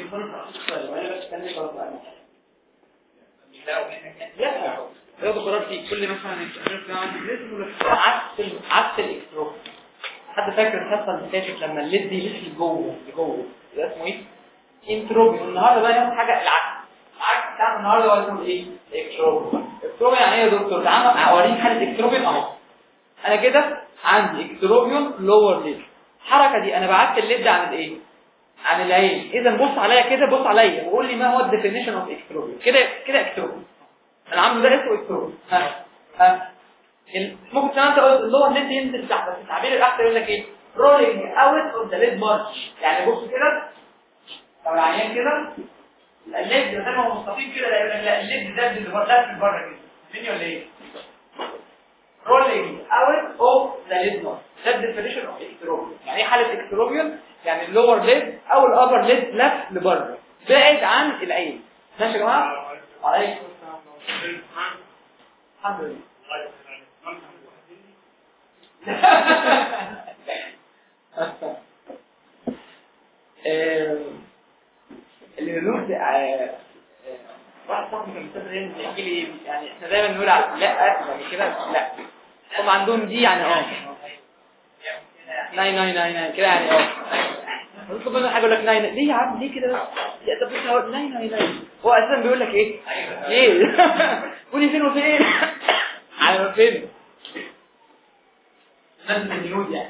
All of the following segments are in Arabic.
وانا بستنى خلاص لا ياخد قرار فيه كل مثلا عكس الاكستروك. حد فاكر الحصه اللي فاتت لما الليد دي لسه لجوه ده اسمه ايه؟ انتروبي. النهارده بقى ناخد حاجه العكس بتاع النهارده هو اسمه ايه؟ اكستروبي. اكستروبي يعني ايه يا دكتور؟ تعالى اوريك حاله اكستروبي اهو. انا كده عندي اكستروبيون لور ليد. الحركه دي انا بعدت الليد عن الايه؟ عن العين. اذا بص عليا كده، بص عليا وقول لي ما هو الديفينيشن اوف اكستروبيون. كده اكستروبيون انا عامله ده اسمه اكستروبيون. ممكن كمان تقول اللور ليد ينزل تحت، بس التعبير الاحسن يقول لك ايه؟ رولينج اوت اوف ذا ليد مارش. يعني بص كده او العيان كده الليد زي ما هو مستقيم كده، لا الليد ده اللي بره كده فيني ولا ايه؟ rolling out of the lid mouth. ده definition of ectropion. يعني ايه حالة ectropion؟ يعني اللور ليد او الابر ليد لف لبره بعيد عن العين. ماشي يا جماعه؟ عليكم السلام. الحمد لله. الهلوك واحد صاحبي كان بيستخدم يحكي لي يعني احنا دايما نقول على لا يعني كده لا هم عندهم دي يعني ناي كده يعني قلت له حاجه يقول لك ناي ليه يا عم ليه كده يا طب انت ناي هو اساسا بيقول لك ايه قولي فين وفين على فين لازم الجنود يعني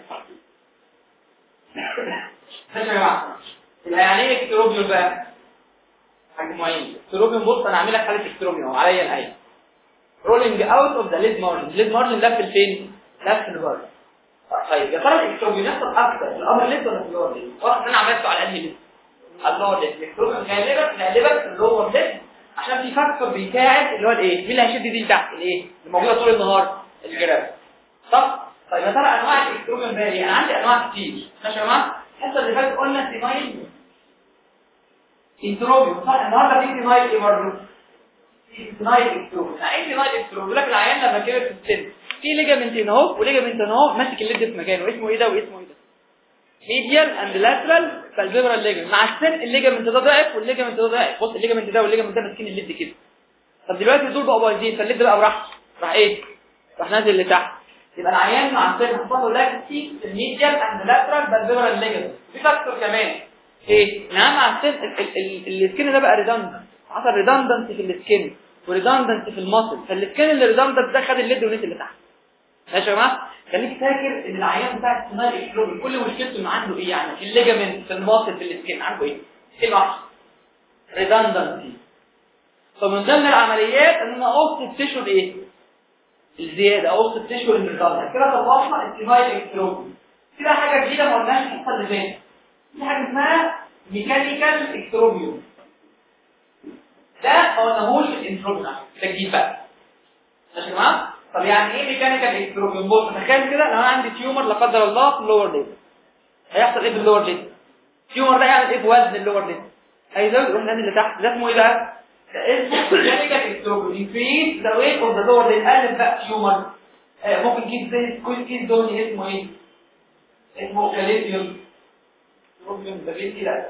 ماشي يا جماعه. يعني ايه اكتروبيون بقى؟ مجموعين اكتروبيون. بص انا عامل لك حاله اكتروبيون اهو عليا العين. رولينج اوت اوف ذا ليد مارجن. الليد مارجن لف فين؟ لف لبره. طيب يا ترى الاكتروبيون يحصل اكتر في الابر ليد ولا في اللور ليد؟ واضح ان انا عملته على انهي ليد؟ اللور ليد. الاكتروبيون غالبا في اللور ليد عشان في فاكتور بيساعد اللي هو الايه؟ مين اللي هيشد دي لتحت؟ الايه؟ اللي موجوده طول النهار الجراف. صح؟ طيب يا ترى انواع الاكتروبيون بقى ايه؟ انا عندي انواع كتير. ماشي يا جماعه؟ الحصه اللي فاتت قلنا سيمايل انتروبيون. صح؟ النهارده في سيمايل ايه برضه؟ سيمايل اكتروبيون. يعني ايه سيمايل اكتروبيون؟ بيقول لك العيان لما كبر في السن في ليجامنت هنا اهو وليجامنت هنا اهو ماسك الليد في مكانه. اسمه ايه ده واسمه ايه ده؟ ميديال اند لاترال بالفيبرال ليجامنت. مع السن الليجامنت ده ضعف والليجامنت ده ضعف. بص الليجامنت ده والليجامنت ده ماسكين الليد كده. طب دلوقتي دول بقوا بايظين فالليد بقى راح ايه؟ راح نازل لتحت. يبقى العيان مع السن حصل له لاكسي في الميديال اند لاترال بالفيبرال ليجامنت. في فاكتور كمان ايه؟ نعم مع السن السكين ده بقى ريدندنت. حصل ريدندنت في السكين وريدندنت في الماسل. فالسكين اللي ريدندنت ده خد الليد ونزل لتحت. ماشي يا جماعه؟ خليك فاكر ان العيان بتاع السينال اكلوبين كل مشكلته انه عنده ايه؟ يعني في الليجامنت في الماسل في السكين عنده ايه؟ ايه واحد ريدندنسي. فمن ضمن العمليات ان انا اقص التيشو الايه؟ الزياده، اقص التيشو الريدندنت. كده خلصنا السينال اكلوبين. في بقى حاجه جديده ما قلناش الحصه اللي فاتت. في حاجه اسمها ميكانيكال اكتروبيون. ده ما قلناهوش في الانتروبيون ده جديد بقى. ماشي يا جماعه؟ طب يعني ايه ميكانيكال اكتروبيون؟ بص تخيل كده لو انا عندي تيومر لا قدر الله في اللور ليد هيحصل ايه في اللور ليد؟ التيومر ده يعمل ايه في وزن اللور ليد؟ هيزود الوحدان اللي تحت. ده اسمه ايه بقى؟ ده اسمه ميكانيكال اكتروبيون. انكريز ذا ويت اوف ذا لور ليد. قلب بقى تيومر ممكن كيس دوني اسمه ايه؟ اسمه كاليزيوم. ممكن ده بيتي لا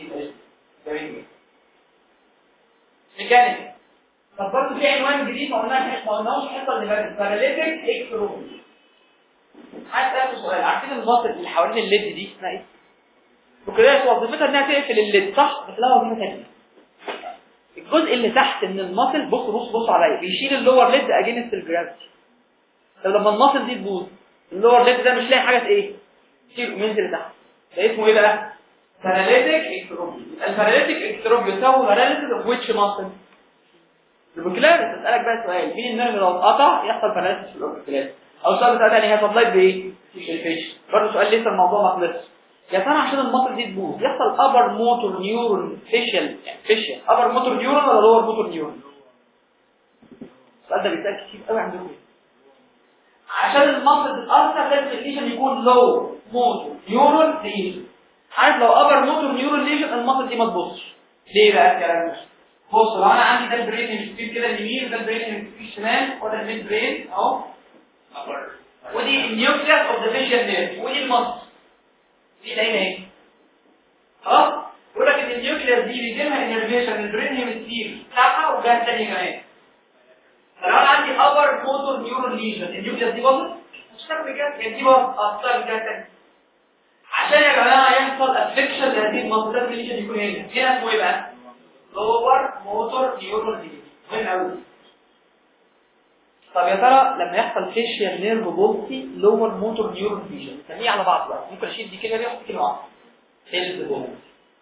ميكانيكال. طب برضه في عنوان جديد ما قلناش الحصه اللي فاتت. باراليتيك اكتروبيون. عايز اسال سؤال. عارفين المصل اللي حوالين الليد دي اسمها ايه؟ وكده وظيفتها انها تقفل الليد صح؟ بس لها وظيفه ثانيه. الجزء اللي تحت من المصل بص عليا بيشيل اللور ليد اجينست الجرافيتي. طب لما المصل دي تبوظ اللور ليد ده مش لاقي حاجه ايه؟ تشيل وينزل لتحت. ده اسمه ايه بقى؟ باراليتيك اكتروبيون. الباراليتيك اكتروبيون يساوي باراليسيس اوف ويتش ماسل؟ الأوربيكولاريس. اسالك بقى سؤال. مين النيرف لو اتقطع يحصل باراليسيس في الأوربيكولاريس؟ او سؤال ثاني هي سبلايت بايه؟ الفيش. برضه سؤال لسه الموضوع ما خلصش. يا ترى عشان المصل دي تبوظ يحصل ابر موتور نيورون فيشل ابر موتور نيورون ولا لور موتور نيورون؟ السؤال ده بيتسال كتير قوي عندكم. عشان المصل تتاثر لازم الليشن يكون لو موتور نيورون ليشن. عارف لو ابر موتور نيورون ليشن المصل دي ما تبوظش. ليه بقى الكلام ده؟ بص لو انا عندي ده البرين في كده اليمين ده البرين في الشمال وده الميد برين اهو ودي النيوكليس اوف ذا فيشل نيرف ودي المصل دي هنا ايه؟ خلاص؟ يقول لك ان النيوكلير دي بيجي لها انرفيشن البرين هيمسفير بتاعها وجهه ثانيه كمان. فلو انا عندي ابر موتور نيورون ليجن النيوكلير دي باظت مش هتعمل كده، دي باظت اصلا جهه ثانيه. عشان يا جماعه يحصل افكشن لهذه المنطقه الليجن يكون هنا اسمه ايه بقى؟ لور موتور نيورون ليجن. مهم قوي. طب يا ترى لما يحصل فيشيال نيرف بولسي لور موتور نيورون ليجن نسميه على بعض بقى، ممكن اشيل دي كده واحط كلمه واحده فيلد بولسي.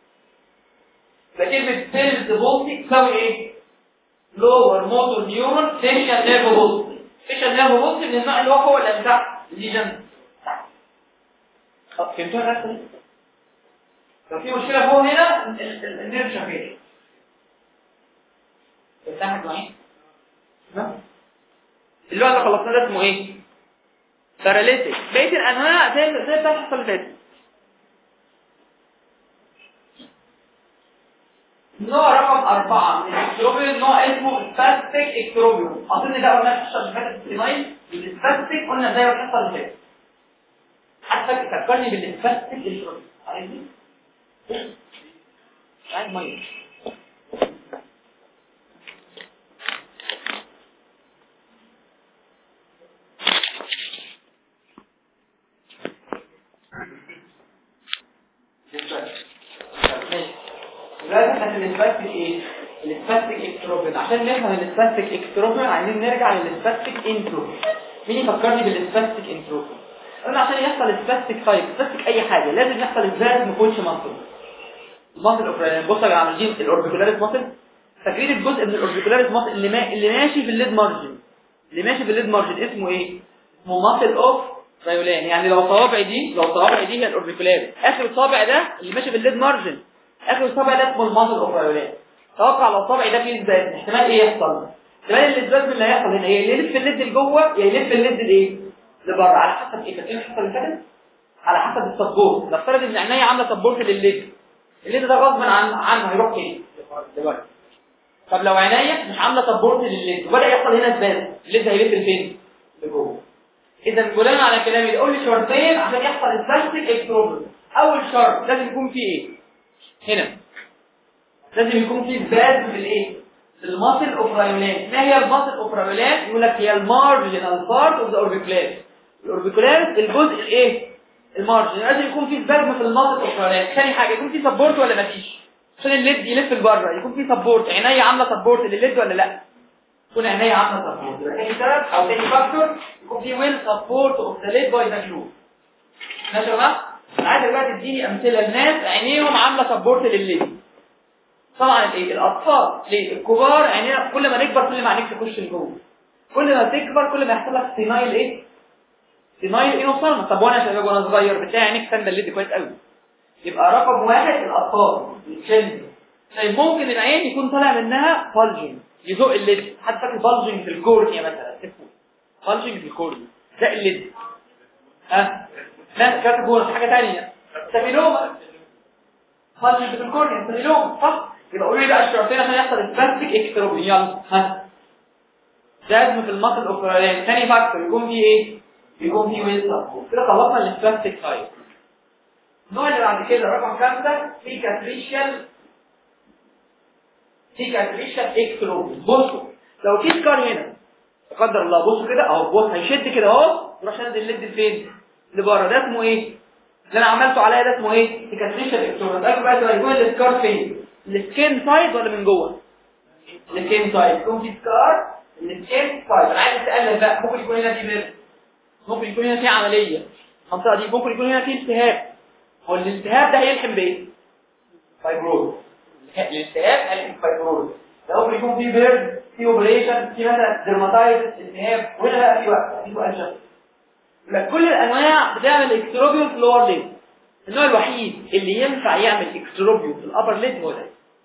فكلمه فيلد بولسي تساوي ايه؟ لور موتور نيورون فيشيال نيرف بولسي. فيشيال نيرف بولسي من النوع اللي هو فوق ولا تحت؟ الليجن تحت. فهمتوا الرسمه دي؟ لو في مشكله فوق هنا النيرف شغال. فتحت معايا؟ اللي هو اللي خلصناه ده اسمه ايه؟ باراليتيك. بقيه الانواع زي بتاعت الحصه اللي فاتت. نوع رقم 4 من الاكتروبيوم نوع اسمه سباستيك اكتروبيوم. اظن ده قلنا في الحصه اللي فاتت السينايل السباستيك قلنا زي الحصه اللي فاتت. حتى فكرني بالسباستيك اكتروبيوم. عايزين؟ عايز ميه. لازم الاسباستيك ايه؟ الاسباستيك اكتروبين. عشان نفهم الاسباستيك اكتروبين عايزين نرجع للاسباستيك انتروبين. مين يفكرني بالاسباستيك انتروبين؟ قلنا عشان يحصل اسباستيك سايت اسباستيك اي حاجه لازم يحصل ازاي ما يكونش ماسل. الماسل اوبريشن بصوا يا جماعه عاملين الاوربيكولاريس ماسل. فاكرين الجزء من الاوربيكولاريس ماسل اللي ماشي في الليد مارجن. اللي ماشي في الليد مارجن اسمه ايه؟ اسمه ماسل اوف رايولان. يعني لو صوابعي دي هي الاوربيكولاريس، اخر الصابع ده اللي ماشي في الليد مارجن، اخر الصابع ده اسمه الماسل اوف رايولان. توقع لو الصابع ده فيه ازاي احتمال ايه يحصل؟ احتمال الاسبازم اللي هيحصل هنا يا يلف الليد لجوه يا يلف الليد لايه؟ لبره، على حسب ايه؟ فاكرين الحصه اللي فاتت؟ على حسب السبورت. نفترض ان عينيا عامله سبورت للليد، الليد ده غصب عنه هيروح فين؟ لبره. طب لو عينيا مش عامله سبورت للليد وبدا يحصل هنا اسبازم، الليد هيلف لفين؟ لجوه. اذا بناء على كلامي قول لي شرطين عشان يحصل البلاستيك اكتروبين. اول شرط لازم يكون فيه ايه؟ هنا لازم يكون فيه سبازم في الايه؟ الماسل اوف رايولان. ما هي الماسل اوف رايولان؟ يقول لك هي المارجنال بارت اوف ذا اوربيكولاريس. الاوربيكولاريس الجزء الايه؟ المارجن. لازم يكون فيه سبازم في الماسل اوف رايولان. ثاني حاجه يكون فيه سبورت ولا مفيش؟ عشان الليد يلف لبره يكون فيه سبورت. عينيا عامله سبورت للليد ولا لا؟ تكون عينيا عامله سبورت. ثاني سبب او ثاني فاكتور يكون فيه ويل سبورت اوف ذا ليد باي ذا جلو. ماشي يا جماعه؟ انا عايزك بقى تديني امثله لناس عينيهم عامله سبورت للليد. طبعا الايه؟ الاطفال. ليه؟ الكبار عينينا كل ما نكبر كل ما عينيك تخش لجوه. كل ما تكبر كل ما يحصل لك سينايل ايه؟ سينايل انوسالما. طب وانا شباب وانا صغير بتلاقي عينيك سامده الليد كويس قوي. يبقى رقم 1 الاطفال الشن. طيب ممكن العين يكون طالع منها بالجنج يزق الليد. حد فاكر بالجنج في الكورنيا مثلا؟ بالجنج في الكورنيا ده الليد. لا كاتبون حاجه ثانيه سافيلوما. بالجنج في الكورنيا سافيلوما صح. يبقى قولوا لي بقى الشرطين عشان يحصل البلاستيك اكتروبين. يلا لازم في الماسل اوبرالين. ثاني فاكتور يكون فيه ايه؟ يكون فيه ويل سبورت. كده خلصنا البلاستيك سايد. النوع اللي بعد كده رقم 5 سيكاتريشال اكتروبين. بصوا لو في سكار هنا لا قدر الله، بصوا كده اهو، بص هيشد كده اهو يروح شاد الليد فين؟ لبره. ده اسمه ايه؟ اللي انا عملته عليا ده اسمه ايه؟ سيكاتريشال اكتروبين. ده بقى يكون السكار فين؟ السكين سايد ولا من جوه؟ السكين سايد. يكون في سكار السكين سايد. انا عايز اسالك بقى ممكن يكون هنا في بيرد، ممكن يكون هنا في عمليه المنطقه دي، ممكن يكون هنا في التهاب. هو الالتهاب ده هيلحم بايه؟ فايبروز. الالتهاب هيلحم فايبروز. ده ممكن يكون في بيرد، في اوبريشن، في مثلا ديرماتايتس، التهاب، وهنا بقى في وقت في سؤال شخصي. كل الانواع بتعمل اكستروبيوم في اللور ليد. النوع الوحيد اللي ينفع يعمل اكستروبيوم في الابر ليد هو ده.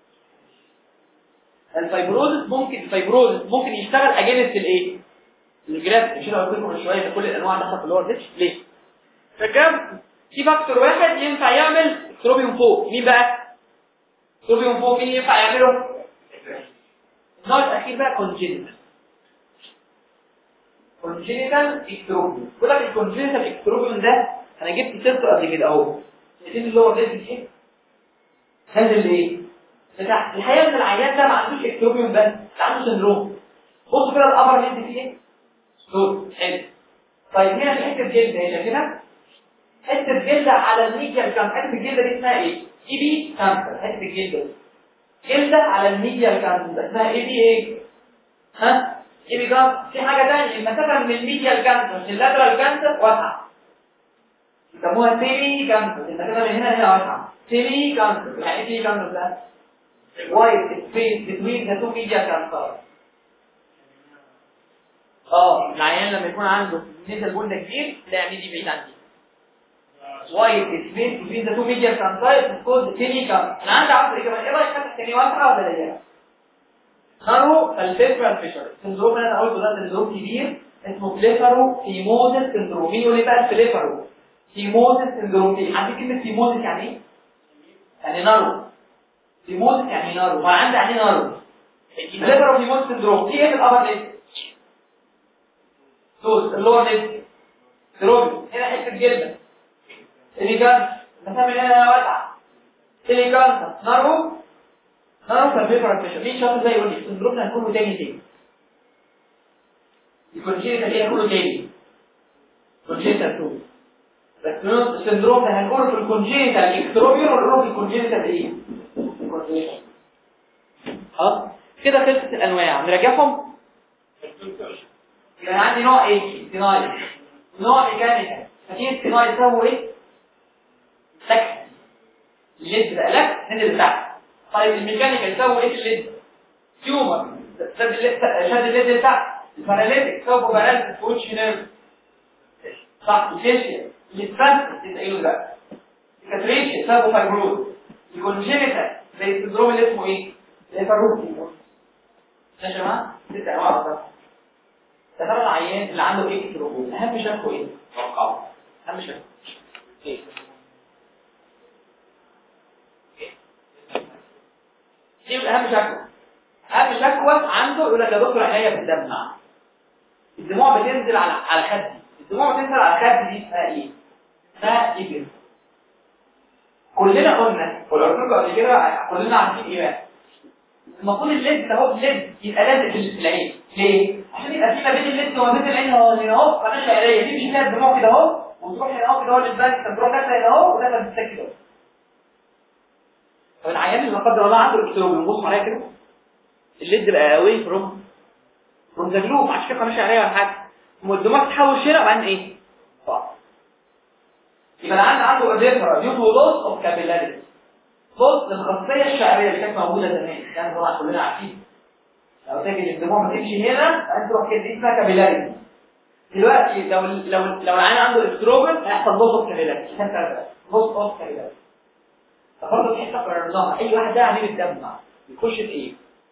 الفايبروز ممكن يشتغل اجينست الايه؟ الجراف. مش انا قلت لكم من شويه كل الانواع داخله في اللور ليد ليه؟ فكام في فاكتور واحد ينفع يعمل اكستروبيوم فوق. مين بقى؟ اكستروبيوم فوق مين ينفع يعمله؟ النوع الاخير بقى كونجينيتال اكستروبيوم. بقول لك الكونجينيتال اكستروبيوم ده انا جبت سيرته قبل كده اهو. شايفين اللي هو ليد ايه؟ نازل لايه؟ لتحت. الحقيقه ان العيان ده ما عندوش اكتروبيوم بس، ده عنده سندروم. بصوا كده الابر ليد فيه ايه؟ صوت حلو. طيب هنا في حته جلد اهي شايفينها؟ حته جلد على الميديال كام، حته الجلد دي اسمها ايه؟ اي بي كانسر. حته الجلد جلده على الميديال كانسر اسمها اي بي ايه؟ ها؟ اي بي كانسر. في حاجه ثانيه، المسافه من الميديال كانسر لللاترال كانسر واسعه، يسموها سيمي كانسر. المسافه من هنا لهنا واسعه، سيمي كانسر. يعني ايه سيمي كانسر ده؟ وايد سبيس بتوين ذا تو ميديال كانسر. العيان لما يكون عنده نزل بول كبير لا دي بعيد عن دي. وايد سبيس بتوين ذا تو ميديال كانسر بتكون سيمي كانسر. انا عندي عصر كمان ايه رايك تحت ثاني واسعه ولا ضيقه؟ نارو الفيبرال فيشر السندروم اللي انا قلته ده سندروم كبير اسمه فليفرو فيموزس سندروم. مين يقول لي بقى الفليفرو فيموزس سندروم دي؟ عندي كلمه فيموزس يعني ايه؟ يعني نارو. فيموزس يعني نارو، ما عندي يعني نارو. فليفرو فيموزس سندروم دي ايه في الابر ليد؟ توز اللور ليد تروبي. هنا حته جلده اللي كان مثلا هنا واسعه اللي كان نارو في الفيبرال فيشر. مين شاطر زي يقول لي السندروم ده هنقوله تاني الكونجينيتال ايه هنقوله تاني؟ كونجينيتال 2. بس السندروم ده هنقوله في الكونجينيتال اكستروبيون ولا نقوله في الكونجينيتال ايه؟ الكونجينيتال. خلاص كده خلصت الانواع نراجعهم. يبقى عندي نوع ايه؟ استينايل، نوع ميكانيكال. فاكرين استينايل يساوي ايه؟ سكت الليد بقى لك ننزل تحت. طيب الميكانيكال يساوي ايه في الليد؟ تيومر شد الليد تحت. الباراليتيك سوبو باراليتيك وش نيرف صح. الفيشيا الاسفنت تسأله بقى. الكاتريشيا سوبو فايبروز. الكونجينيتال زي السندروم اللي اسمه ايه؟ الفاروق. يا جماعه ست انواع بالظبط. ترى العيان اللي عنده ايه كتروبوز اهم شكوى ايه؟ توقعوا اهم شكوى ايه؟ دي اهم شكوى. اهم شكوى عنده يقول لك يا دكتور عينيا بتدمع، الدموع بتنزل على خدي. الدموع بتنزل على خدي دي اسمها ايه؟ اسمها ايبر. كلنا قلنا ولو قلت لكم قبل كده كلنا عارفين ايه بقى؟ المفروض الليد ده هو الليد يبقى لازق في العين. ليه؟ عشان يبقى في ما بين الليد وما بين العين اهو قناه شعريه دي مش فيها الدموع كده اهو وتروح هنا اهو كده اهو للبنك تروح داخله هنا اهو وداخله تتسكت كده. طب العيان اللي لا قدر الله عنده اكتروبيوم بص معايا كده الليد بقى قوي فروم ذا جلوب عشان كده قناه شعريه ولا حاجه والدموع تتحول هنا وبعدين ايه؟ يبقى العيان عنده اديفرا ديو تو لوس اوف كابيلاريتي. بص للخاصيه الشعريه اللي كانت موجوده زمان يعني طبعا كلنا عارفين لو تجي الدموع ما تمشي هنا انت تروح كده دي اسمها كابيلاريتي. دلوقتي لو العيان عنده اكستروبيوم هيحصل لوس اوف كابيلاريتي. لوس اوف كابيلاريتي فبرضه في حته قررناها اي واحد ده عامل الدم يخش في ايه؟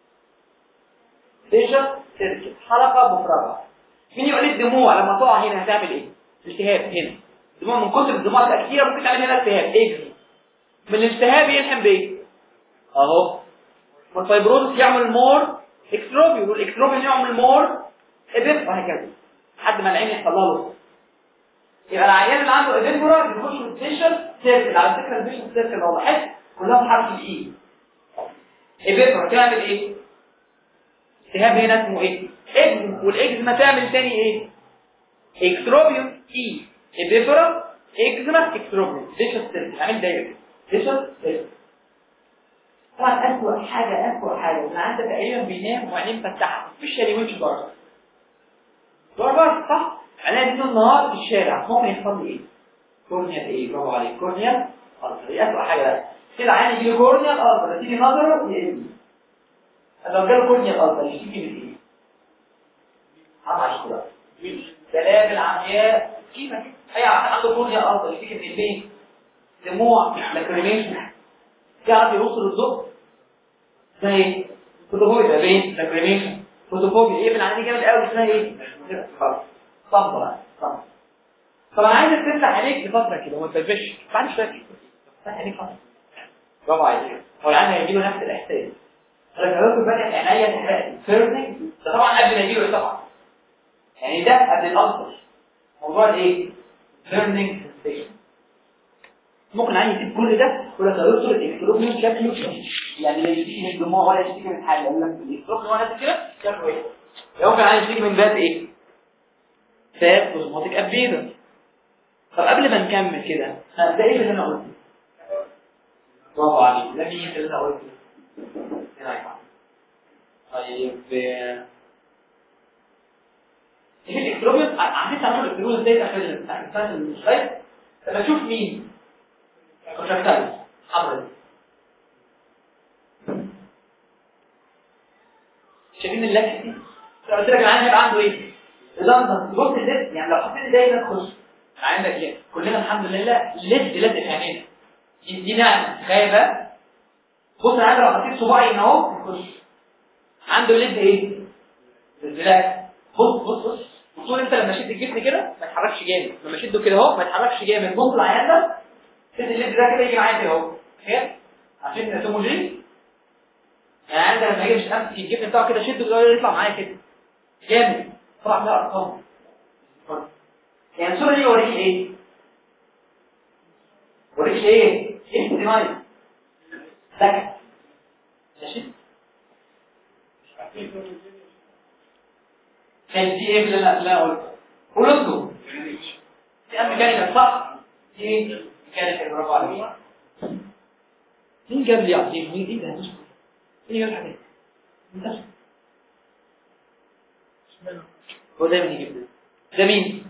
فيشر سيركت حلقه مفرغه. مين يقول لي الدموع لما تقع هنا هتعمل ايه؟ التهاب هنا. الدموع من كتر الدموع تبقى كتيره ممكن تعمل هنا التهاب اجري من الالتهاب يلحم بايه؟ اهو والفايبروز يعمل مور اكستروبيوم والاكستروبيوم يعمل مور اديف وهكذا لحد ما العين يحصل لها لوس. يبقى العيان اللي عنده اديفورا بيخش في الفيشر سيركل. على فكره الفيشر سيركل لو لاحظت كلها بحرف الاي. اديفورا تعمل ايه؟ التهاب هنا اسمه ايه؟ اكزيما والاكزيما تعمل تاني ايه؟ اكستروبيوم اي. اديفورا اكزيما اكستروبيوم فيشر سيركل عامل دايره فيشر سيركل. طبعا اسوء حاجه ان عندك تقريبا بينام وعينيه مفتحه مفيش اللي يمشي بره صح. انا دي النهار في الشارع ممكن يحصل لي ايه؟ كورنيال ايه؟ برافو عليك كورنيال ألسر. دي اسوء حاجه بقى كده عيني يجي له كورنيال ألسر تيجي نظره يقل. لو جاله كورنيال ألسر يشتكي من ايه؟ عشرة كلام العمياء كيما اي عنده كورنيال ألسر يشتكي من ايه؟ دموع لاكريميشن يعرف يوصل الضوء زي فوتوفوبيا بين لاكريميشن فوتوفوبيا ايه من عندي جامد قوي اسمها ايه؟ خلاص صبر. طب انا عايزك تفتح عينيك لفتره كده وما تبش بعد شويه تفتح عينيك فتره. برافو عليك. هو العيان هيجي له نفس الاحساس. انا لو فاتح عينيا تحرقني فيرنينج ده طبعا قبل ما يجي له طبعا يعني ده قبل الألسر موضوع ايه؟ فيرنينج سنسيشن. ممكن عادي يسيب كل ده ولا دكتور الاكتروبيوم شكله يعني لا يشتكي من الدموع ولا يشتكي من حاجه، يقول لك الاكتروبيوم وانا كده شكله ايه؟ لو كان عايز يشتكي من باب ايه؟ فاب اوزموتيك ابيض. طب قبل ما نكمل كده ده ايه اللي انا قلته؟ برافو عليك، ده مين اللي انا قلته؟ طيب ايه الاكتروبيوم؟ عارفين تعملوا الاكتروبيوم ازاي داخل بتاع السلايد؟ لما تشوف مين كونتراكتايل حمراء، شايفين اللكه دي؟ قلت لك العين هيبقى عنده ايه؟ لندن بص الليد، يعني لو حطيت دايما تخش عندك ليه؟ كلنا الحمد لله ليد لازق في عينينا، دي نعمه. تخيل بقى بص انا عندي لو حطيت صباعي هنا اهو يخش عنده ليد ايه؟ بالبلاك. بص وطول انت لما شد الجسم كده ما تحركش جامد، لما شده كده اهو ما تحركش جامد، بص العيان ده شد الليد ده كده يجي معايا كده اهو، تخيل عشان نسموه ليه؟ يعني عندك لما يجي مش امسك الجبن بتاعه كده شده كده يطلع معايا كده جامد، طبعا ده ارقام. يعني الصوره دي اوريك ايه؟ اوريك ايه؟ احتمال سكت ماشي؟ كان دي ايه اللي انا قلته؟ قولوا دي ميكانيكال صح؟ دي ايه؟ ميكانيكال برافو عليك. مين جاب لي عظيم؟ مين ايه ده؟ مين جاب الحاجات؟ هو دايما يجيب ده مين؟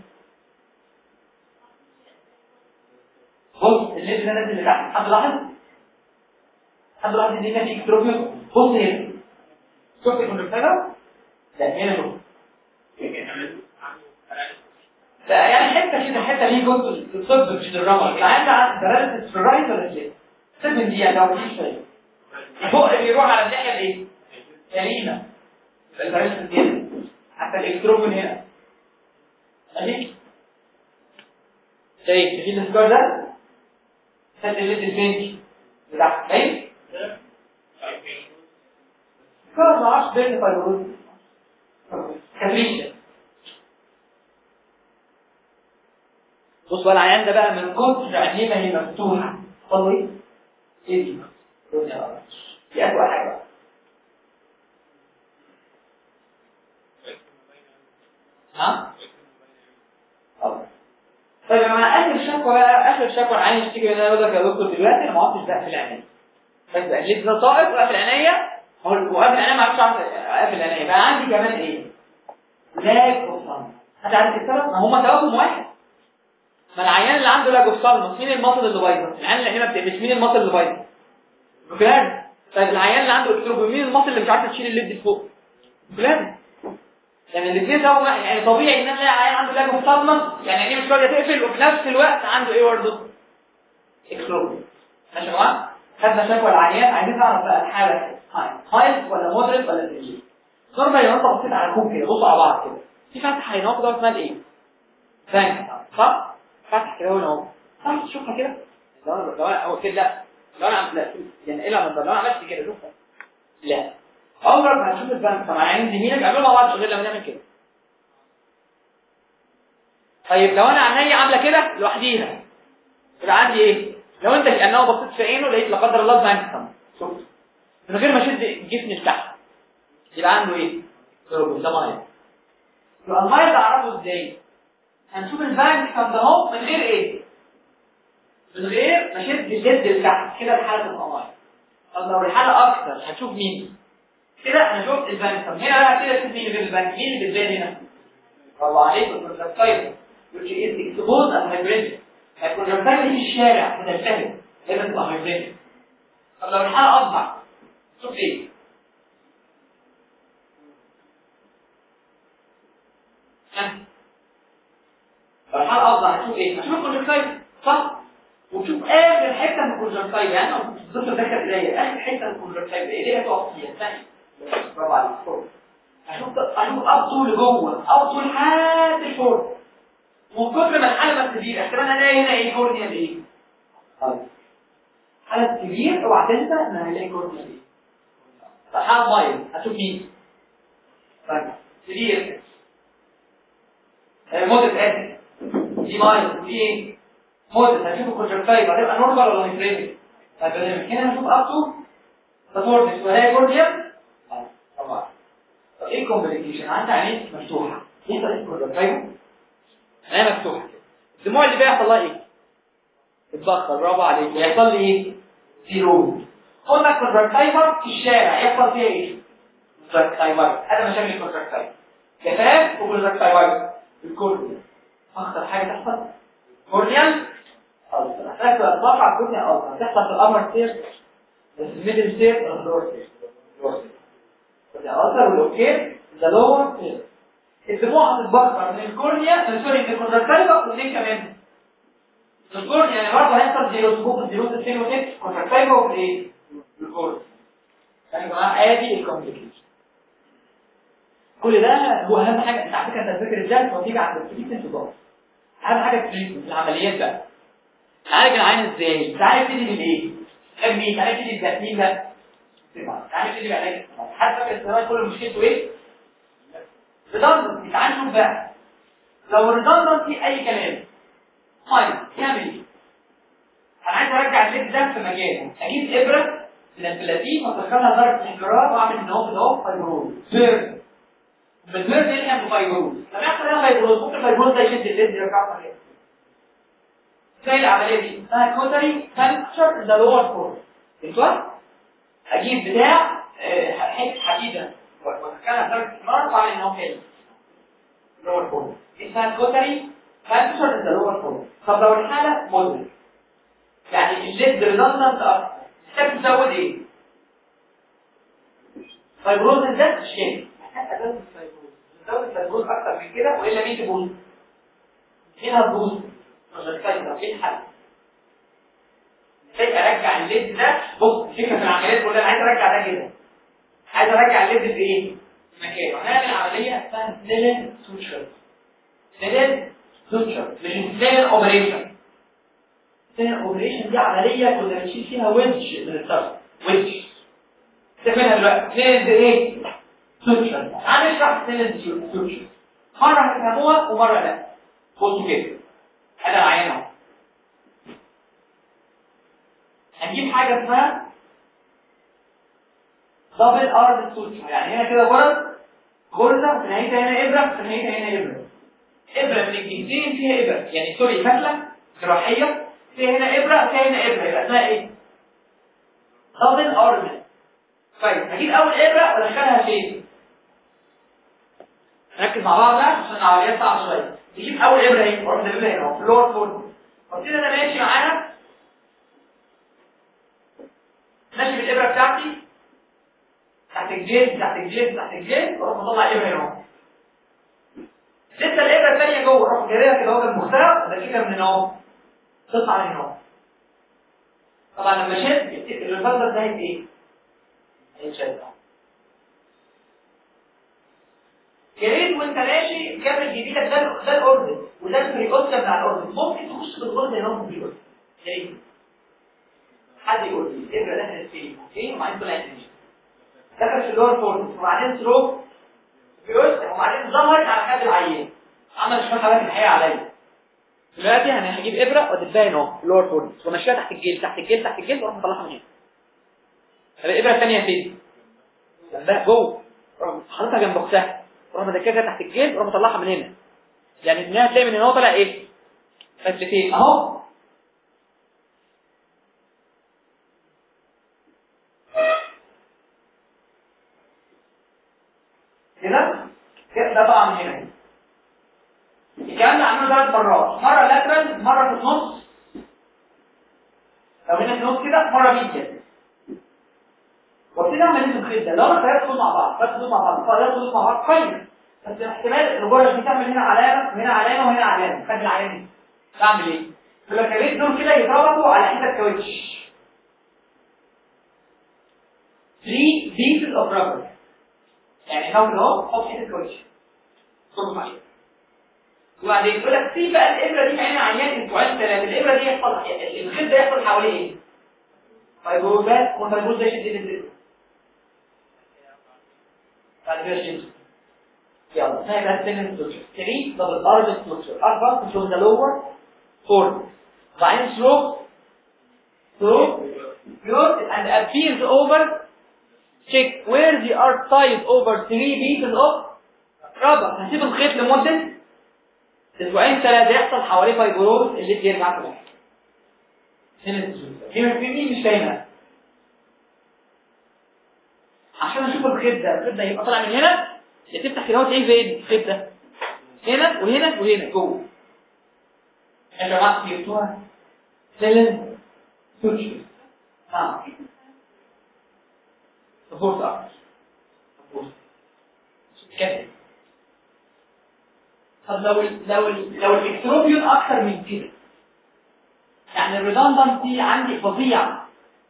بص الليد ده نازل لتحت، حد لاحظ؟ حد لاحظ ان هنا في اكتروبيوم؟ بص هنا شفت الكونتراكتايل؟ لا هنا شوف لا يعني حته كده، حته ليه جزء الصب مش الرمل، يعني عند درجه في الرايت ولا كده؟ سيبن دي يعني لو مفيش شيء فوق بيروح على الناحيه الايه؟ اليمين الدرجه كده حتى الاكتروبيوم هنا ادي شايف في السكور ده؟ خد الليد البنكي بتاعك شايف؟ كده ما عادش بين فايبروز كابريشن. بص بقى العيان ده بقى من كتر عينيه ما هي مفتوحه حصل ايه؟ ايه دي؟ دي اسوء حاجه. ها؟ طيب يا جماعه اخر شكوى بقى، اخر شكوى عايز تيجي هنا يقول لك يا دكتور دلوقتي انا ما عدتش بقى في العنايه. بس بقى ليه ده طائف وقافل العنايه؟ وقافل العنايه ما عرفتش اقفل العنايه، بقى عندي كمان ايه؟ لاج اوف صمت. حد عارف السبب؟ ما هم توهم واحد. ما العيان اللي عنده لاج اوف صمت مين المصل اللي بايظه؟ العيان اللي هنا مش مين المصل اللي بايظه؟ فلان. طيب العيان اللي عنده اكتروبيوم مين المصل اللي مش عارفه تشيل الليد فوق؟ فلان. يعني الاثنين سوا يعني طبيعي ان انا الاقي عيان عنده لاج اوف صمت يعني عينيه مش راضيه تقفل وفي نفس الوقت عنده ايه برضه؟ اكتروبيوم. ماشي يا جماعه؟ خدنا شكوى العيان، عايزين نعرف بقى الحاله هاي ولا مودريت ولا سيفير. نورمال لو انت بصيت على كوب كده بصوا على بعض كده في فتحه هنا كده اسمها ايه؟ فانك صح؟ فتحه كده هنا اهو صح تشوفها كده؟ لو انا هو كده لا لو انا لا يعني ايه لو انا عملت كده شوفها لا عمرك ما هتشوف البنك مع عين زميلك اعملوا مع بعض غير لما نعمل كده. طيب لو انا عينيا عامله كده لوحديها يبقى عندي ايه؟ لو انت كانه بصيت في عينه لقيت لا قدر الله بنك شوف من غير ما اشد الجسم بتاعها يبقى عنده ايه؟ كروبوم ده مايل. يبقى المايل ده اعرفه ازاي؟ هنشوف البنك ده اهو من غير ايه؟ من غير ما اشد الجد لتحت كده الحاله تبقى مايل. طب لو الحاله اكتر هتشوف مين؟ كده هنشوف البنك. طب هنا بقى كده تشوف مين غير البنك؟ مين اللي بتبان هنا؟ الله عليكم الكونتراكتايل which is exposed and hypertension. الكونتراكتايل في الشارع بتلتهب لازم تبقى hypertension. طب لو الحاله اصبع شوف ايه؟ لو الحاله اصبع هتشوف ايه؟ هتشوف الكونتراكتايل صح؟ وتشوف اخر حته من الكونتراكتايل يعني الدكتور دخل ايديا اخر حته من الكونتراكتايل ايديها تقف فيها ثانيه. برافو عليك. اشوف ابطول لجوه ابطول لحد الفوق ومن كتر ما الحاله ما تزيد احتمال الاقي هنا ايه كورنيا ايه؟ طيب حاله كبير اوعى تنسى ان هلاقي كورنيا ايه؟ فحال مايل هتشوف مين؟ طيب كبير مده اسف دي مايل ودي ايه؟ موديل هنشوف الكونجكتايف هتبقى نورمال ولا ميفريزك. طيب هنا هنشوف ابتو ساتورنس وهي كورنيا طبعا. طب ايه الكومبليكيشن؟ عندي عينين مفتوحه يحصل ايه الكونجكتايف؟ عينين مفتوحه الدموع اللي بيحصل لها ايه؟ اتبخر. برافو عليك. يحصل لي ايه؟ زيرو. قلنا الكونجكتايفر في الشارع يحصل فيها ايه؟ كونجكتايفر. هذا مشاكل الكونجكتايف جفاف وكونجكتايفر الكورنيا. اخطر حاجه تحصل كورنيال ألسر. تحصل أتوقع كورنيال ألسر تحصل في الأمر ستير بس الميدل ستير واللور ستير. كورنيال ألسر والأوكير ذا لور ستير. الدموع هتتبخر من الكورنيا من سوري من الكونجكتايفر واثنين كمان. الكورنيا يعني برضه هيحصل زيروسكوب الزيروس 2 كونجكتايفر وايه؟ الكورنيا. يعني يا جماعة ادي الكومبليكيشن. كل ده هو اهم حاجه. انت على فكره انت فاكر الدرس وتيجي عند التريتمنت تضاف. اهم حاجه التريتمنت العمليات بقى. تعالج العين ازاي؟ تعالج تدي بالايه؟ مين؟ تعالج تدي بالتأمين ده. تعالج تدي بعلاج. حد فاكر السؤال كل مشكلته ايه؟ ريدندنسي. تعال نشوف بقى. لو ريدندنسي اي كلام. طيب يعمل ايه؟ انا عايز ارجع الليد ده في مكانه. اجيب ابره من البلاتين وادخلها درجه الاحمرار واعمل ان هو كده فايبروز. بالبيرد يلحم بفايبروز. لما يحصل هنا فايبروز ممكن الفايبروز ده يشد الليد يرجعه مكانه. زي العمليه دي اسمها كوتري فانكشر ذا لور فور. فهمتوا؟ اجيب بتاع حته حديده وادخلها درجه الاحمرار واعمل ان هو كده لور فور. اسمها كوتري فانكشر ذا لور فور. طب لو الحاله مودريت يعني الليد ريدندنت اكتر محتاج تزود ايه؟ فايبروز ده مش كده. ازود الفايبروز اكتر من كده والا مين تبوظ؟ مين هتبوظ؟ ايه الحل؟ ازاي ارجع الليد ده؟ بص الفكره في العمليات كلها انا عايز ارجع ده كده. عايز ارجع الليد في ايه؟ مكانه. هنعمل عمليه اسمها سيلين سوتشر. سيلين سوتشر مش سيلين اوبريشن. سيلين اوبريشن دي عمليه كنا بنشيل فيها ويدج من الطرف. ويدج تفهمها دلوقتي. سيلين ايه؟ سوتشر. هنشرح سيلين سوتشر. مره هتفهموها ومره لا. بصوا كده. انا عينه هنجيب حاجه اسمها دبل ارم سوتشر. يعني هنا كده غرزه في نهايتها هنا ابره في نهايتها هنا ابره. ابره من الجهتين فيها ابره يعني سوري فتله جراحيه فيها هنا ابره فيها هنا ابره يبقى اسمها ايه؟ دبل ارم. طيب هجيب اول ابره وادخلها فين؟ نركز مع بعض بقى عشان العمليات صعبه شويه. تجيب اول ابره اهي واروح دبلها هنا اهو في اللور فور. وابتدي انا ماشي معاها ماشي بالابره بتاعتي تحت الجلد تحت الجلد تحت الجلد واروح مطلع ابره هنا اهو. لسه الابره الثانيه جوه اروح جاريها كده اهو بالمخترع ده كده من هنا اهو تطلع من هنا اهو. طبعا لما شد الريفلدر ده ايه؟ هيتشد. يا ريت وانت ماشي كامل جديدك ده الاوردن وده البريكوستا بتاع الاوردن. ممكن تخش بالغرزه هنا في البريكوستا. يا ريت حد يقول لي الابره دخلت فين؟ اوكي وبعدين طلعت منين؟ دخلت في اللور فورس وبعدين ثرو بيوسع وبعدين ظهرت على خد العيان. عمل شويه حاجات الحقيقه عليا. دلوقتي انا هجيب ابره وادبها هنا اهو اللور فورس وماشيها تحت الجلد تحت الجلد تحت الجلد واروح مطلعها من هنا. طب الابره الثانيه فين؟ جنبها جوه. حاططها جنب اختها. وراح مدككها تحت الجلد وراح مطلعها من هنا. يعني انها تلاقي من هنا هو طالع ايه؟ فتلتين اهو. كده ده طبعا من هنا. الكلام ده عملوه 3 مرات. مره لاترال مره في النص. لو هنا في النص كده مره ميديا. وابتدي اعمل الخيط ده. لو انا خيطت دول مع بعض خيطت دول مع بعض خيطت دول مع بعض كويس. بس احتمال الغرز دي تعمل هنا علامه وهنا علامه وهنا علامه. خد العلامه دي. بعمل ايه؟ لما خليت دول كده يتربطوا على حته كاوتش. 3 pieces of rubber. يعني هو كده حط حته كاوتش. صوت معين. وبعدين يقول لك سيب بقى الابره دي عين عيان اسبوعين 3. الابره دي يحصل الخيط ده يحصل حواليه ايه؟ فايبروزات والفايبروز ده يشد الجلد. بعد كده شد. يلا اسمها بقى سيلين ستوتشر. 3 دبل ارم ستوتشر. 4 from the lower 4. وبعدين through closed and appears over. Check where they are tied over 3 pieces of rubber. هسيب الخيط لمدة اسبوعين 3 يحصل حواليه فايبروز اللي بيرجع كده. هنا في مش فاهمها. عشان اشوف الخيط ده يبقى طالع من هنا، تفتح كده ايه فين الخيط ده؟ هنا وهنا وهنا جوه. يا جماعه فهمتوها؟ سيلن سوتشر. سبورت اكتر. سبورت. كده. طب لو الاكتروبيون اكتر من كده، يعني الريدندنسي عندي فظيع،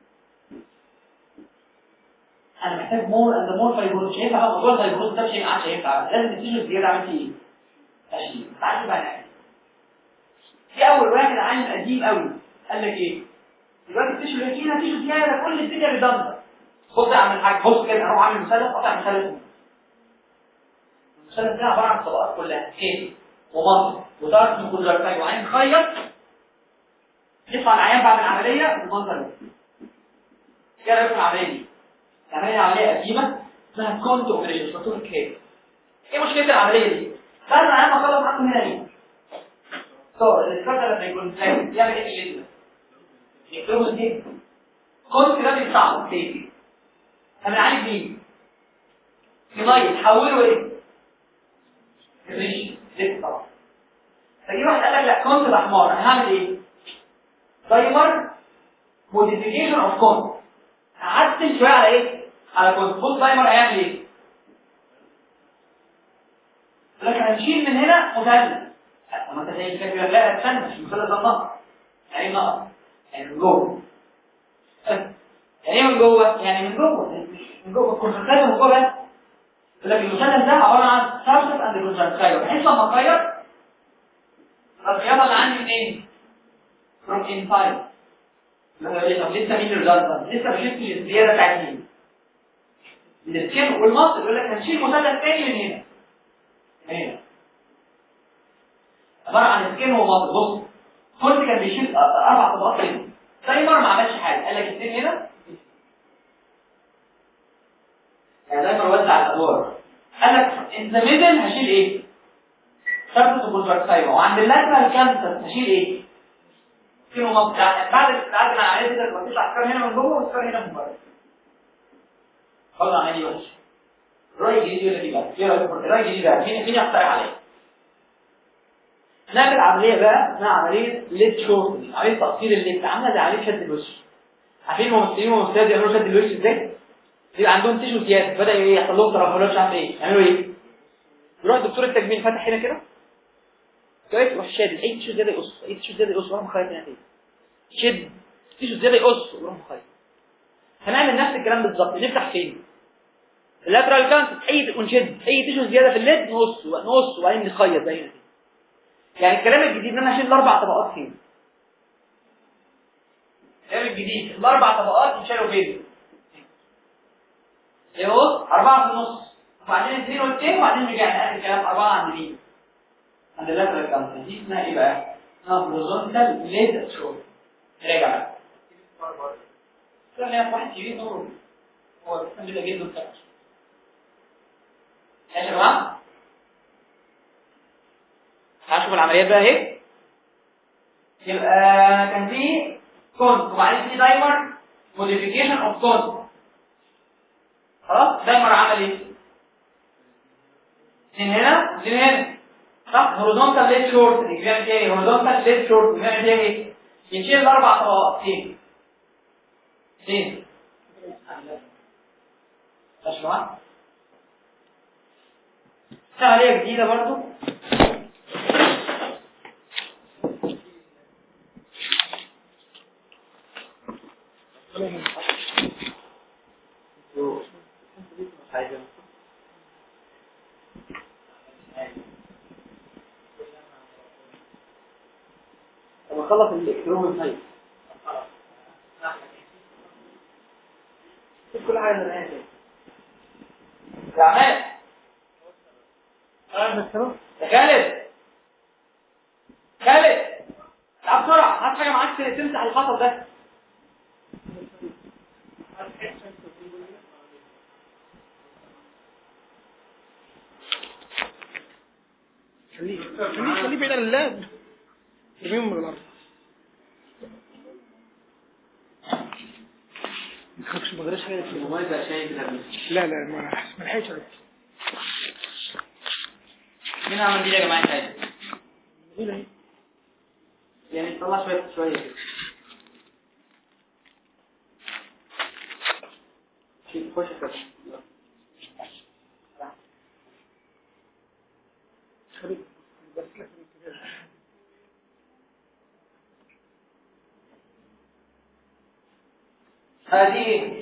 انا محتاج مور اند مور فايبروز. مش هينفع موضوع الفايبروز ده شيء عادي، هينفع لازم التيشو زياده عملت ايه؟ اشيل تعالى بقى نعمل. في اول واحد عامل قديم قوي قال لك ايه؟ دلوقتي التيشو اللي فينا تيشو زياده، كل الدنيا ريدندنت. بص اعمل حاجه، بص كده اروح اعمل مثلث، قطع مثلث. المثلث ده عباره عن الطبقات كلها كيس ومصر وطرف من كل جرفاي وعين خيط، يطلع العيان بعد العمليه بالمنظر ده. ايه رايكم العمليه دي؟ عمليه قديمه اسمها كونت اوبريشن، دكتور كيس. ايه مشكله العمليه دي؟ بعد العيان ما خلص عنده هنا ليه؟ الفكره لما يكون فاهم يعمل ايه في الليل؟ يكتبوا دي كونت ده بيصعب تاني. هنعالج مين؟ ميه تحوله ايه؟ ريش ليه طبعا. فجي واحد قال لك لا كونت الاحمر، انا هعمل ايه؟ دايمر موديفيكيشن اوف كونت. هعدل شويه على ايه؟ على كونت. بص دايمر هيعمل ايه؟ لكن هنشيل من هنا مثلث. ما انت زي كده يقول لك لا استنى، مش مثلث ده نقص. يعني نقص يعني من جوه. يعني ايه من جوه؟ يعني من جوه الكونتراكتايل من جوه بس. يقول لك المثلث ده عباره عن سبسس اند كونتراكتايل، بحيث لما اغير الرياضه اللي عندي منين؟ from inside. طب لسه مين الريزلت؟ لسه بشوف الزياده بتاعت مين؟ السكين والمصل. يقول لك هنشيل مثلث تاني من هنا. هنا عباره عن سكين ومصل. بص كل كان بيشيل 4 طبقات هنا. دايمر ما عملش حاجه، قال لك 2 هنا. يعني دايمر وزع الادوار. قال لك ان ذا ميدل هشيل ايه؟ سبسس وكونتراكتايل. وعند اللاترال كانسر هشيل ايه؟ سكين ومصل. يعني بعد ما العمليه دي تطلع سكان هنا من جوه وسكان هنا من بره. خلاص عمليه وحشه. رأي جديد ولا كده؟ ايه رأيك؟ رأي جديد بقى مين يقترح عليه؟ نعمل عمليه بقى اسمها عمليه ليد شورتنج، عمليه تقصير الليد، عامله زي عمليه شد الوش. عارفين الممثلين والممثلات بيعملوا شد الوش ازاي؟ بيبقى عندهم تيشو زياده، بدا يحصل لهم ترهلات، مش عارف ايه، يعملوا ايه؟ يروح دكتور التجميل فاتح هنا كده كويس، يروح شادد اي تيشو زياده يقص، اي تيشو زياده يقص، وراح مخيط هنا كده شد تيشو زياده يقص وراح مخيط. هنعمل نفس الكلام بالظبط. نفتح فين؟ اللاترال كانسر، ونشد اي تيشو زياده في الليد نقص وبعدين نخيط زي هنا. يعني الكلام الجديد ان انا اشيل 4 طبقات فين؟ الكلام الجديد ال4 طبقات يتشالوا فين؟ اهو 4 في النص، وبعدين 2 و2، وبعدين رجعنا اخر كلام 4 عند مين؟ عند اللاترال كانسر. دي اسمها ايه بقى؟ اسمها هوريزونتال ليد شورت. راجع بقى. كان واحد كبير نور هو الاسم ده جدا كده. يا جماعه هشوف العمليات بقى اهي. يبقى كان في كونت وبعدين في دايمر موديفيكيشن اوف كونت. خلاص دايمر عمل ايه؟ من هنا ومن هنا صح. هوريزونتال ليد شورت بيعمل ايه؟ هوريزونتال ليد شورت بيعمل ايه؟ يشيل 4 طبقات فين؟ فين؟ ماشي معايا؟ في عمليه جديده برضو لما خلص الالكترون الهاي كل حاجه زي ما هي يا عماد. خالد لا بسرعه هات حاجه معاك تمسح الخطر ده. خليه بعيد عن اللاب، ارميهم من الارض. ما تخافش، ما جراش حاجه في الموبايل بقى شايف كده. لا ما لحقتش اعرف. مين عمل دي يا جماعه حاجه؟ ايه يعني طلع شويه خش كده. خليك بس لك هذه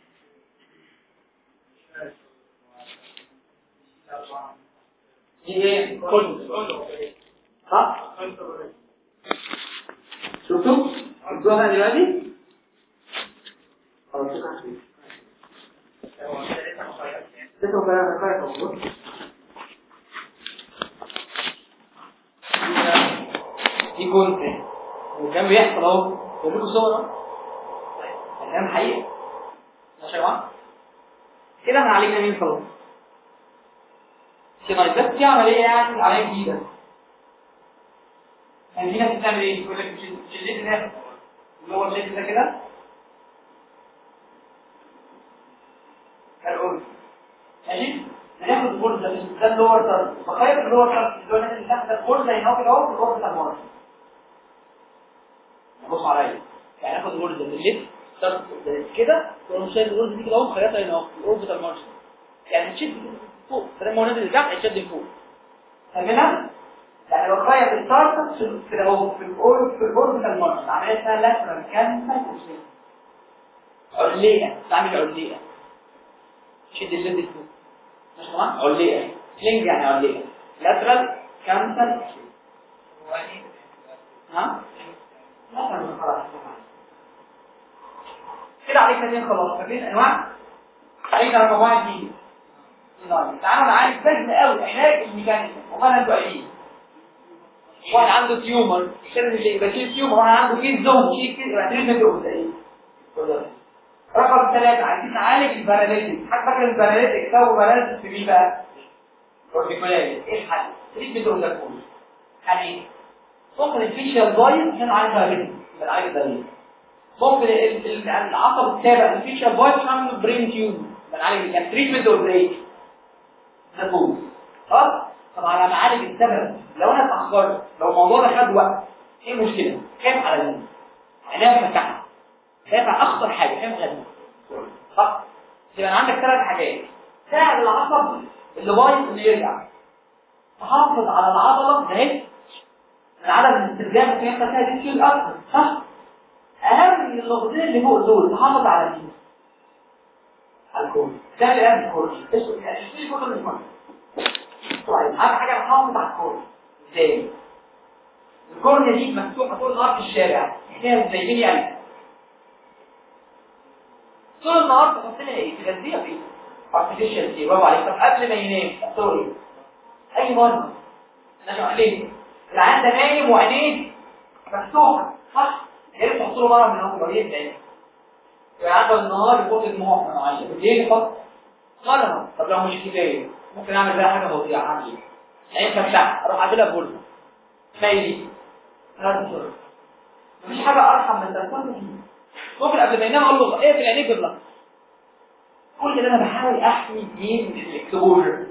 دي ايه؟ صح؟ شفتوا؟ الجملة دلوقتي؟ خلاص لسه كلام كويس. دي كنت وكان بيحصل اهو بيقول لكم صور كلام حقيقي ماشي يا جماعه كده احنا علينا مين خلاص كده بس دي عمليه يعني عمليه جديده يعني في ناس بتعمل ايه يقول لك الجلد ده اللي هو الجلد ده كده هنقول ماشي ناخد الغرزه ده اللي هو تخيل اللي هو الناس اللي تحت الغرزه هنا كده اهو الغرزه بتاع المرض بص عليا يعني ناخد الغرزه اللي كده تقوم شايل الغرزه دي كده اهو مخيطها هنا اهو الاوربيتال المارش يعني تشد فوق فلما هو نازل لتحت يشد لفوق فاهمينها؟ يعني بخيط الطرف كده اهو في الاوربيتال المارش عمليه اسمها لاترال كانسر عليه تعمل عليه شد الجلد فوق ماشي تمام عليه سلينج يعني عليه لاترال كانسر ها لا خلاص كده عليك اثنين خلاص فاكرين انواع علينا انواع دي تعالوا نعالج سهل قوي علاج الميكانيكا وما انتوا قايلين واحد عنده تيومر كده اللي يبقى فيه تيومر واحد عنده كيس زوم شيء كده يبقى تريد ايه رقم 3 عايزين نعالج الباراليتيك حد فاكر الباراليتيك سووا باراليتيك في مين بقى اوربيكولاريس ايه الحل تريد اورداكول يعني ممكن الفيشال فايز عشان عايز باراليتيك يبقى عايز باراليتيك ممكن العصب السابع الفيشال فايز عشان برين تيومر يبقى عايز يعني تريتمنت اوربيك نفوذ طب على معالج السبب لو انا اتاخرت لو الموضوع ده خد وقت ايه المشكله خايف على دي عينيها مفتحه خايف على اخطر حاجه خايف على دي صح يبقى عندك 3 حاجات ساعد العصب اللي بايظ انه يرجع تحافظ على العضله ده عدم الاسترجاع اللي بيحصل فيها دي شيء اكتر صح اهم من اللغتين اللي فوق دول تحافظ على دي على الكون ده اللي قبل الكون ايش الكون اللي مهم طيب اهم حاجه نحافظ على الكون ازاي الكورنيا دي مفتوحه طول النهار في الشارع احنا زي مين يعني طول النهار تحط لها ايه تغذيها فيه ارتفيشال دي برافو عليك طب قبل ما ينام تحطوا ايه اي مرض نشأ ليه العيان ده نايم وعينيه مفتوحه صح يا ريت تحطوا له مره من هم مريض تاني وعنده النهار يحط دموع معينه بالليل يحط قلم طب لو مش كفايه ممكن اعمل بقى حاجه فظيعه اعمل ايه عين فتح اروح اعملها بولفه مايلي هذا مفيش حاجه ارحم من ده ممكن قبل ما ينام اقول له ايه في العينين بالله كل ده انا بحاول احمي الدين من الاكسبوجر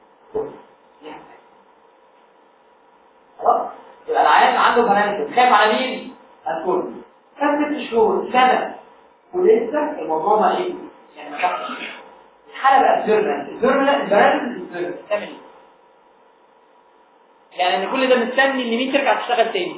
خلاص يبقى العيان عنده باراليسيس خايف على مين الكل 6 شهور سنه ولسه الموضوع ما ايه يعني ما خافش الحاله بقى الباراليسيس تعمل ايه يعني ان كل ده مستني ان مين ترجع تشتغل تاني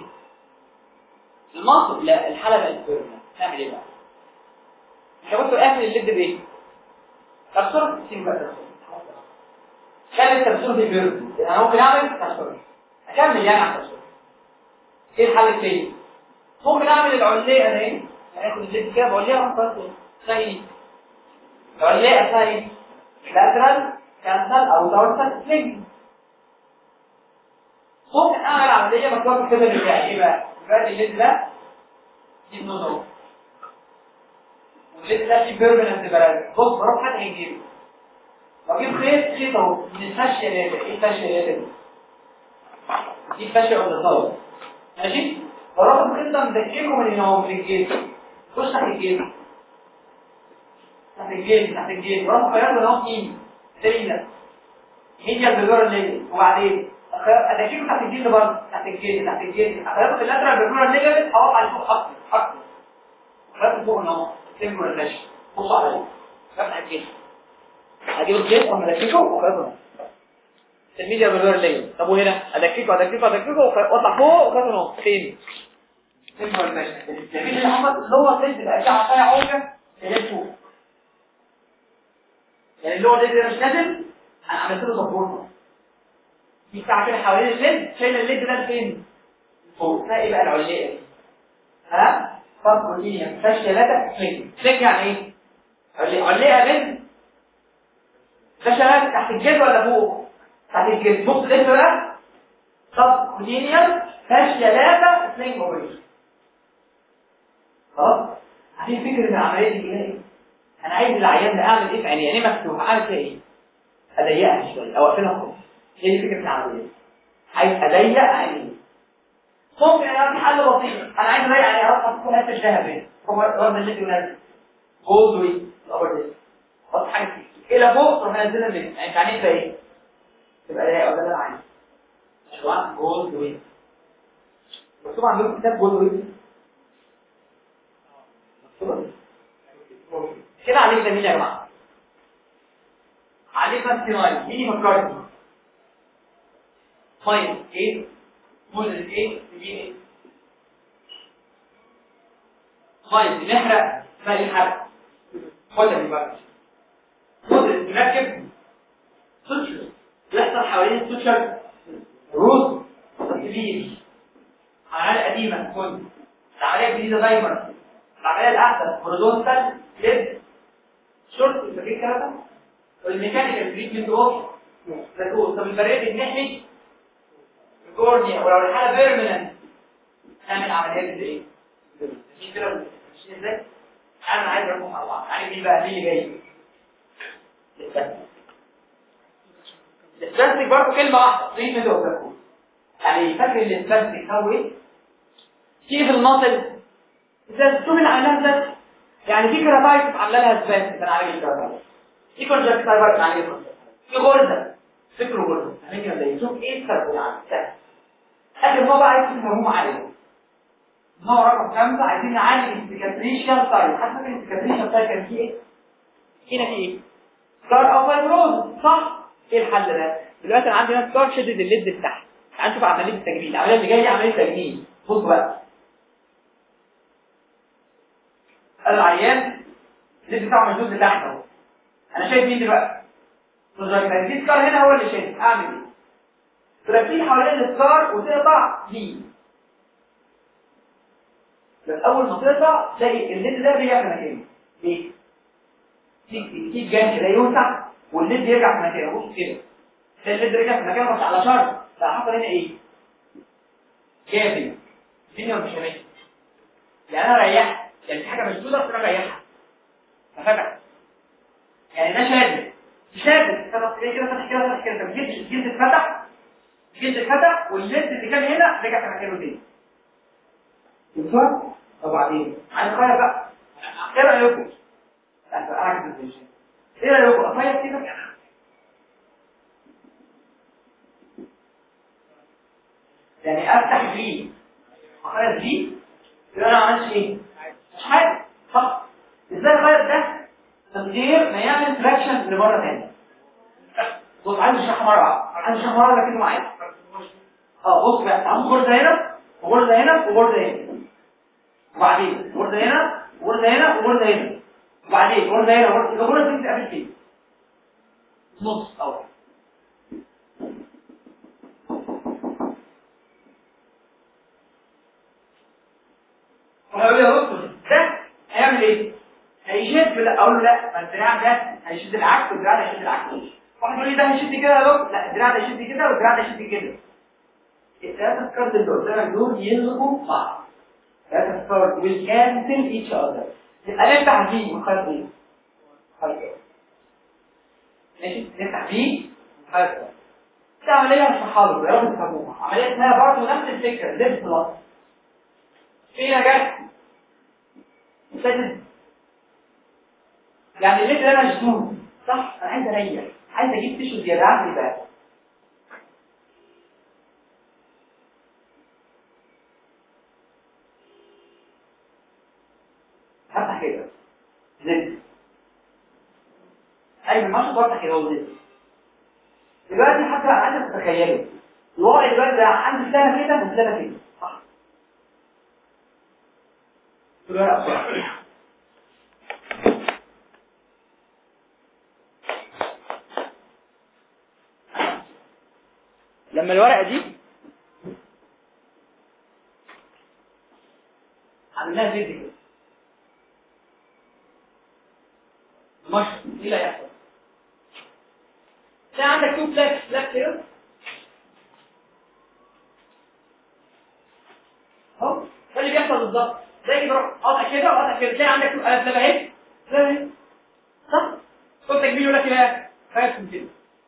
المصر لا الحاله بقت بيرنا تعمل ايه بقى مش هقول له قافل الليد بايه كسر السين بقى خلي التبسيط في بيرنا انا ممكن اعمل كسر اكمل يعني على الكسر ايه الحل التاني ممكن اعمل العليه ده ايه هاخد الليد كده بقول لها خلاص زي العليه اسمها ايه لاترال كانسل او دورسال سلينج ممكن اعمل عمليه مكتوبه في الكتاب بتاعي ايه بقى؟ بقى الليد ده دي النظام والليد ده فيه بيرمننت بلد. بص بروح حد هيجيبه واجيب خيط اهو من الفاشيه دي. ايه الفاشيه دي؟ دي الفاشيه اوف ذا طاوله ماشي. بروح الخيط ده مدككه من هنا اهو من الجيب. خش تحت الجيب تحت الجيب بروح خياطه ده اهو يمين سرينا ميديا البلور الليل. وبعدين ادكيكه تحت الجلد برضه تحت الجلد اخيطه في اللاترال بلور الليل اوقع على فوق اكتر خيطه فوق اهو سيمبل الفاشيه. بص عليا بفتح الجلد اجيب الجلد وادكيكه واخيطه الميديا بلور الليل. طب وهنا ادكيكه واطلع فوق وخيطه اهو فين سيمبل الفاشيه. الجميل اللي حصل اللي هو سيلز الاشعه فيها عوجه اللي فوق يعني اللي هو الليد مش نازل انا عملت له سبورت في بتاع كده حوالين الليد شايل الليد ده لفين فوق. ده ايه بقى العليه دي؟ ها طب بروتينيا فاشيه لاتا فليك يعني ايه عليه بين فاشيه تحت الجلد ولا فوق تحت الجلد. بص ليه بقى طب بروتينيا فاشيه لاتا فليك اوبريشن. خلاص عايزين فكره العمليه دي ايه؟ انا عايز العيان ده اعمل ايه في عينيه؟ عينيه مفتوحه اعمل فيها ايه؟ اضيقها شويه او اقفلها خالص. هي دي فكره العمليه. عايز اضيق عينيه. ممكن اعمل حل بسيط. انا عايز اضيق عينيه اصلا تكون قد الذهب ايه هو رغم اللي ينزل جولد وي الابر دي حط حاجه فيه الى فوق تروح منزلها ليه يعني عينيك ايه تبقى ضيقه ولا لا عين شويه جولد وي. مكتوب عندكم كتاب جولد وي كده عليك جميل يا جماعه. عليك بس نايل مين يفكرني طيب ايه موديل ايه تجي ايه طيب نحرق باقي الحرق خدها من بره. موديل نركب سوتشر يحصل حوالين السوتشر روز كبير. العمليه القديمه كنت العمليه الجديده دايما العمليه الاحدث هوريزونتال ليد شورت فاكر الكلام ده والميكانيكال تريتمنت اوف طب الفرق بين ناحيه الكورنيا ولو الحاله بيرمننت نعمل عمليات ايه؟ مش كده مش ازاي؟ انا عايز ارقم مع بعض. عارف مين بقى مين اللي جاي؟ الاسباستيك برضه كلمه واحده تريتمنت اوف ذا يعني فاكر الاسباستيك هو ايه؟ كيف المصل اذا السوم اللي عملناها ده يعني في كراتايتس عامله لها اسباستيك انا عارف الكراتايتس في كونجكتيفايتس انا عارف في غرزه فكره غرزه هنيجي نلاقي شوف ايه السبب يعني اخر موضوع عايز تفهموه عليه نوع رقم 5 عايزين نعالج السكاتريشيال سايت. حتى في السكاتريشيال سايت كان فيه ايه؟ هنا في ايه؟ سكار او فايبروز صح؟ ايه الحل ده؟ دلوقتي انا عندي هنا سكار شدد الليد بتاعها. تعال نشوف عمليه التجميل. العمليه اللي جايه دي عمليه تجميل. بص بقى العيان الليد بتاعه مشدود لتحت اهو. انا شايف مين دلوقتي؟ في سكار هنا هو اللي شايف. اعمل ايه؟ تركيز حوالين السكار وتقطع دي. بس اول ما تقطع تلاقي الليد ده رجع في مكانه. ليه؟ في جانب ده يوسع والليد يرجع في مكانه. بص كده تلاقي الليد رجع في مكانه بس على شرط لا حصل هنا ايه؟ جابل الدنيا مش ماشيه. يعني انا ريحت يعني في حاجه مشدوده بس انا ريحها ففتح يعني ده شادد فتح كده فتح كده الجلد اتفتح والليد اللي كان هنا رجع في مكانه تاني. بالظبط. وبعدين عايز اغير بقى ايه رايكم؟ ايه رايكم اغير كده يعني افتح دي اغير دي يبقى انا عملت ايه؟ مش حاجه صح. ازاي اغير ده من غير ما يعمل تراكشن لمره ثانيه؟ بص عايز اشرحها مره لكن معايا بص بقى عندي غرزه هنا وغرزه هنا وغرزه هنا وبعدين غرزه هنا وغرزه هنا وغرزه هنا وبعدين غرزه هنا وغرزه الغرزه دي بتتقابل فين؟ نص اول وهقول له يا دكتور ده هيعمل ايه؟ هيشد اقول له لا الدراع ده هيشد العكس والدراع ده هيشد العكس. واحد يقول لي ده هيشد كده يا دكتور لا الدراع ده هيشد كده والدراع ده هيشد كده. الثلاثه سكارز اللي قدامك دول يلغوا بعض. ثلاثه سكارز will cancel each other. يبقى نفتح دي ونخرج دي. ماشي، نفتح دي ونخرج دي. دي عمليه هشرحها لكم، يا رب تفهموها. عمليه اسمها برضه نفس الفكره، زد بلس. فينا جت يعني اللي انا مشدود صح، انا عايز اريح، عايز اجيب تيشو زياده، اعمل ايه بقى؟ هفتح كده زد، ايوه ماشي، بفتح كده وزد. دلوقتي حتى عايز تتخيلوا الواقع دلوقتي ده عندي سنه كده وسنه كده صح؟ لما الورقه دي عملناها زد كده ماشي، ايه اللي هيحصل؟ ده عندك تو فلاك كده اهو، ده اللي بيحصل بالظبط. زي بروح قاطع كده وقاطع كده، تلاقي عندك قلب لبه اهي لبه صح؟ صوت كبير يقول لك ايه؟ خايف كده.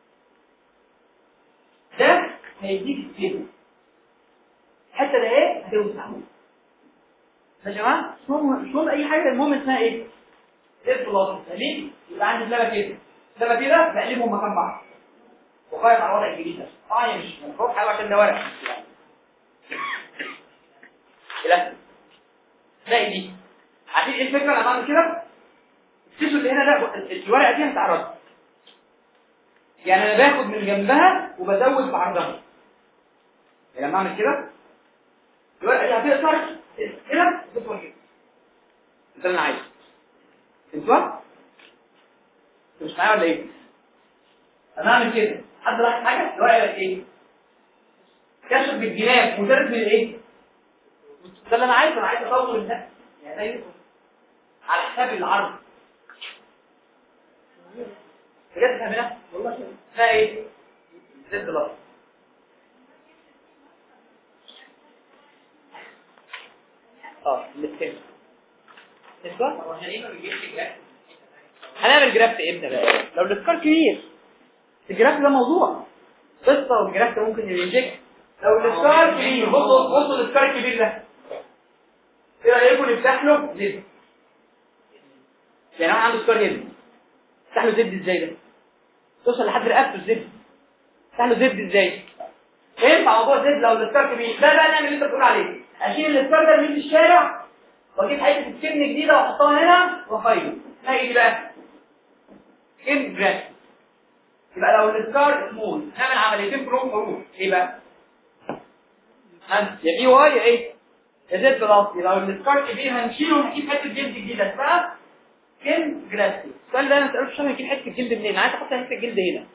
ده هيديك كده الحته ده ايه؟ هتوسع. يا جماعه مش مهم اي حاجه، المهم اسمها ايه؟ البلاط. ليه؟ يبقى عندي لبه كده لبه كده بقلبهم مكان بعض وخايف على الوضع الجديد ده. طبعا مش مفروض حاجه عشان ده ورق كده. تلاقي دي عارفين ايه الفكره لما بعمل كده؟ التيشو اللي هنا ده الورقه دي هتعرض، يعني انا باخد من جنبها وبزود في عرضها. يعني لما اعمل كده الورقه دي هتقصر كده وتطول كده. ده اللي انا عايزه. انتوا مش معايا ولا ايه؟ انا اعمل كده حد لاحظ حاجه؟ الورقه بقت ايه؟ كشف بالجناب وترد بالايه؟ ده اللي انا عايزه. انا عايز اطول النفس يعني على حساب العرض. بجد فاهمينها؟ والله ده ايه؟ زد بلس. الاستيم اسمع هنعمل جرافت امتى بقى؟ لو السكار كبير. الجرافت ده موضوع قصه، والجرافت ممكن يريجكت لو السكار كبير. بصوا السكار الكبير ده ايه رايكم نفتح له زد؟ يعني انا عنده سكار هنا، افتح له زد ازاي ده؟ توصل لحد رقبته الزد، افتح له زد ازاي؟ ينفع موضوع زد لو السكار كبير. ده بقى نعمل اللي انت بتقول عليه، اشيل السكار ده من الشارع واجيب حته سكن جديده واحطها هنا واخيط. هاجي بقى سكن جراس. يبقى لو السكار سمول نعمل عمليتين بروم حروف. ايه بقى؟ يا بي واي يا ايه؟ يا زد بلس. لو السكار كبير هنشيله ونجيب حته جلد جديده اسمها سكن جراسي. السؤال ده انا سالته عشان اجيب حته جلد منين؟ عايز احط حته جلد هنا،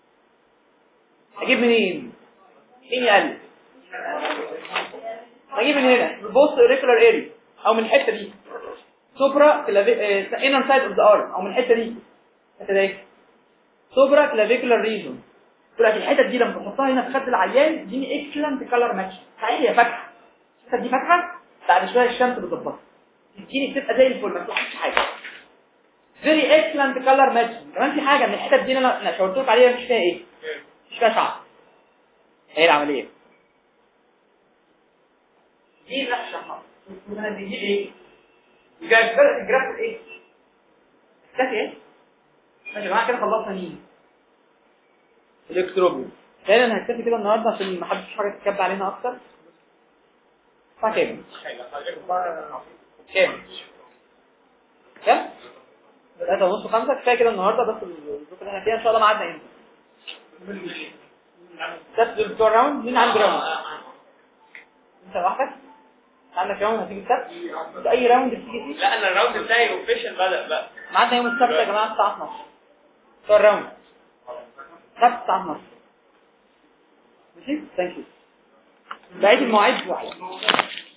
اجيب منين؟ ايه قال؟ اجيب من هنا بص ريكولار اريا او من الحته دي سوبرا انر سايد اوف ذا ارم، او من الحته دي الحته دي سوبرا كلافيكولار ريجون. تقول لك الحته دي لما تحطها هنا في خد العيان دي اكسلنت كلر ماتش. صحيح هي فاتحه، الحته دي فاتحه، بعد شويه الشمس بتظبطها تديني بتبقى زي الفل ما تلاحظش حاجه. فيري اكسلنت كلر ماتش. كمان في حاجه من الحتت دي انا شاورت لكم عليها، مش فيها ايه؟ مش فيها شعر. هي العمليه دي نفسها هنا دي ايه؟ الجراف ايه؟ كافي ايه؟ يا جماعه كده خلصنا مين؟ الالكتروبيوم. فعلا هنكتفي كده النهارده عشان ما حدش حاجه تتكب علينا اكتر. صح كده؟ كام؟ كام؟ 3:30 5 كفايه كده النهارده. بس الظروف اللي احنا فيها ان شاء الله ميعادنا امتى؟ السبت بتوع الراوند. مين عنده راوند؟ انت لوحدك؟ عندك راوند هتيجي السبت؟ اي راوند بتيجي فيه؟ لا انا الراوند بتاعي اوفيشال بدأ بقى. ميعادنا يوم السبت يا جماعه الساعه 12 بتوع الراوند. السبت الساعه 12. ماشي؟ ثانك يو. بقيت المواعيد واحده.